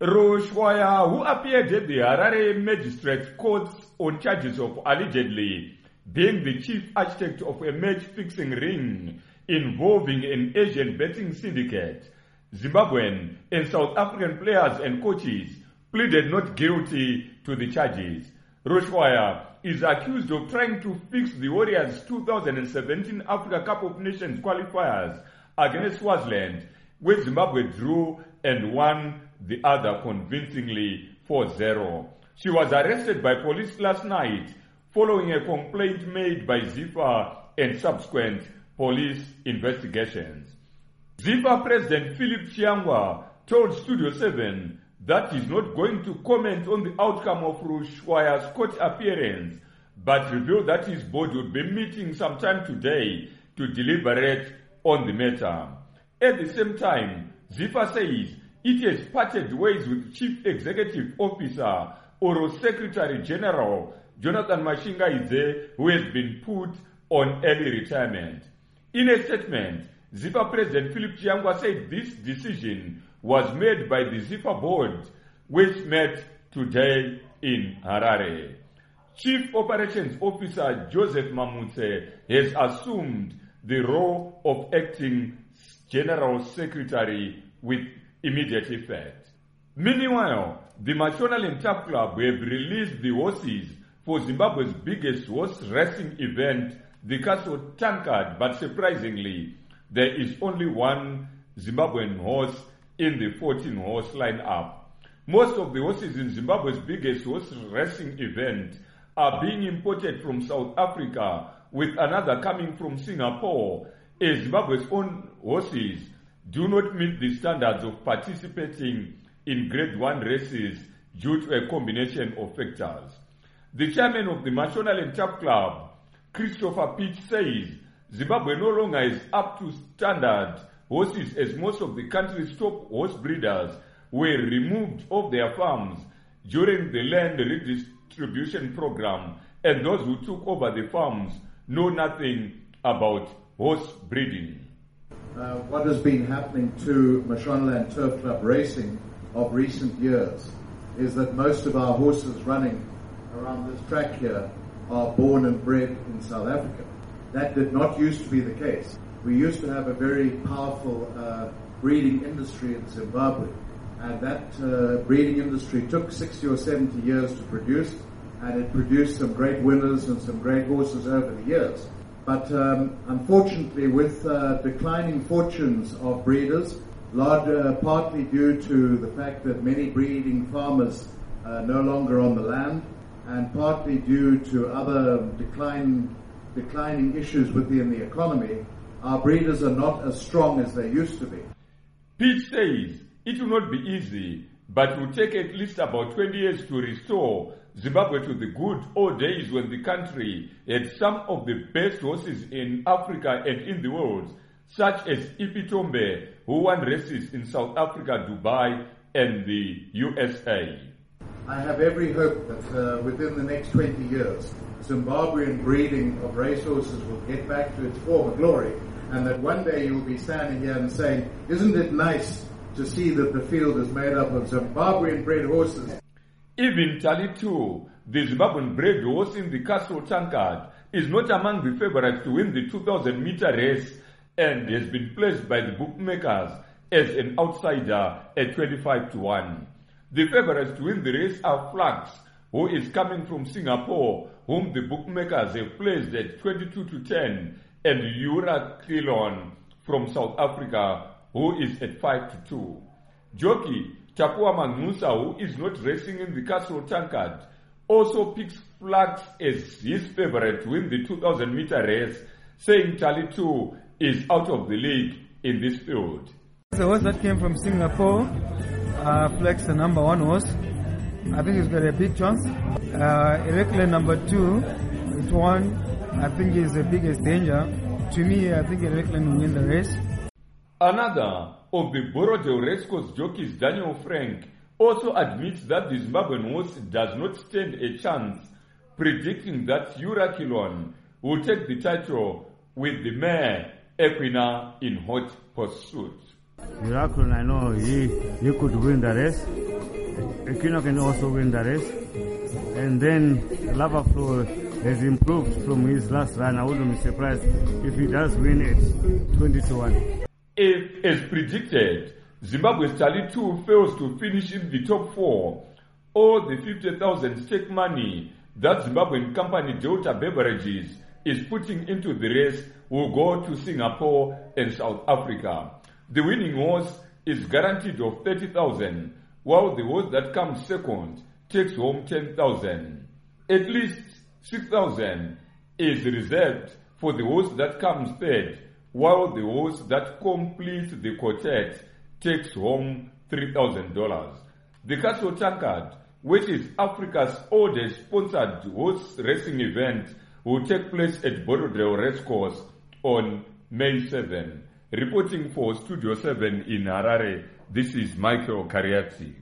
Rushwaya, who appeared at the Harare Magistrate Courts on charges of allegedly being the chief architect of a match-fixing ring involving an Asian betting syndicate, Zimbabwean and South African players and coaches pleaded not guilty to the charges. Rushwaya is accused of trying to fix the Warriors' 2017 Africa Cup of Nations qualifiers against Swaziland, where Zimbabwe drew and won the other convincingly 4-0. She was arrested by police last night following a complaint made by ZIFA and subsequent police investigations. ZIFA President Philip Chiangwa told Studio 7 that he's not going to comment on the outcome of Rushwaya's court appearance, but revealed that his board would be meeting sometime today to deliberate on the matter. At the same time, ZIFA says it has parted ways with Chief Executive Officer or Secretary General Jonathan Mashingaidze, who has been put on early retirement. In a statement, ZIFA President Philip Chiangwa said this decision was made by the ZIFA board, which met today in Harare. Chief Operations Officer Joseph Mamutse has assumed the role of acting General Secretary with immediate effect. Meanwhile, the Mashonaland Turf Club have released the horses for Zimbabwe's biggest horse racing event, the Castle Tankard, but surprisingly, there is only one Zimbabwean horse in the 14-horse lineup. Most of the horses in Zimbabwe's biggest horse racing event are being imported from South Africa, with another coming from Singapore, as Zimbabwe's own horses do not meet the standards of participating in Grade 1 races due to a combination of factors. The chairman of the Mashonaland Turf Club, Christopher Pitch, says Zimbabwe no longer is up to standard horses, as most of the country's top horse breeders were removed of their farms during the land redistribution program, and those who took over the farms know nothing about horse breeding. What has been happening to Mashonaland Turf Club racing of recent years is that most of our horses running around this track here are born and bred in South Africa. That did not used to be the case. We used to have a very powerful breeding industry in Zimbabwe, and that breeding industry took 60 or 70 years to produce, and it produced some great winners and some great horses over the years. But unfortunately, with declining fortunes of breeders, partly due to the fact that many breeding farmers are no longer on the land, and partly due to other declining issues within the economy, our breeders are not as strong as they used to be. Pete says it will not be easy, but will take at least about 20 years to restore Zimbabwe to the good old days when the country had some of the best horses in Africa and in the world, such as Ipitombe, who won races in South Africa, Dubai, and the USA. I have every hope that within the next 20 years, Zimbabwean breeding of racehorses will get back to its former glory, and that one day you will be standing here and saying, isn't it nice to see that the field is made up of Zimbabwean bred horses? Even Talitu, the Zimbabwean bred horse in the Castle Tankard, is not among the favorites to win the 2,000-meter race and has been placed by the bookmakers as an outsider at 25-1. The favorites to win the race are Flux, who is coming from Singapore, whom the bookmakers have placed at 22-10, and Urakilon from South Africa, who is at 5-2. Jockey Tapua Magnusa, who is not racing in the Castle Tankard, also picks Flux as his favorite to win the 2,000-meter race, saying Talitu is out of the league in this field. The horse that came from Singapore, Flex, the number 1 horse. I think he's got a big chance. Erekle number 2, it won. I think is the biggest danger. To me, I think Erekle will win the race. Another of the Borodale racecourse jockeys, Daniel Frank, also admits that the Zimbabwean horse does not stand a chance, predicting that Urakilon will take the title with the mare Equina in hot pursuit. Urakilon, I know he could win the race. Equino can also win the race. And then Lava Flow has improved from his last run. I wouldn't be surprised if he does win it 20-1. If, as predicted, Zimbabwe's Charlie 2 fails to finish in the top 4, all the 50,000 stake money that Zimbabwean company Delta Beverages is putting into the race will go to Singapore and South Africa. The winning horse is guaranteed of 30,000, while the horse that comes second takes home 10,000. At least 6,000 is reserved for the horse that comes third, while the horse that completes the quartet takes home $3,000. The Castle Tankard, which is Africa's oldest sponsored horse racing event, will take place at Borodale Racecourse on May 7. Reporting for Studio 7 in Harare, this is Michael Cariati.